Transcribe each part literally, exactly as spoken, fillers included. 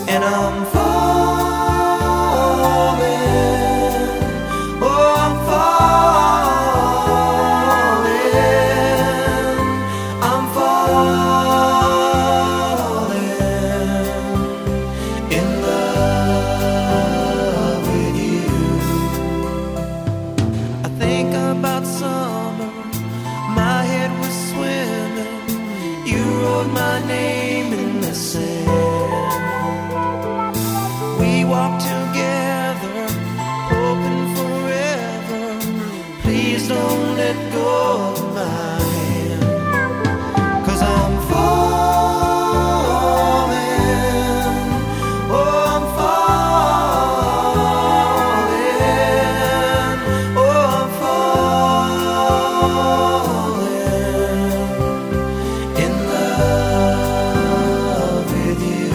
and I'm falling. Oh, I'm falling. I'm falling in love with you. I think about summer, my head was swimming. You wrote my name in the sand. We walked together, hoping forever. Please don't let go of my hand, 'cause I'm falling. Oh, I'm falling. Oh, I'm falling in love with you.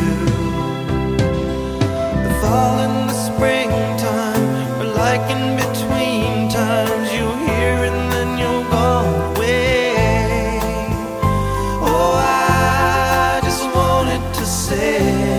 The fall and the springtime are like in between times. You're here and then you're gone away. Oh, I just wanted to say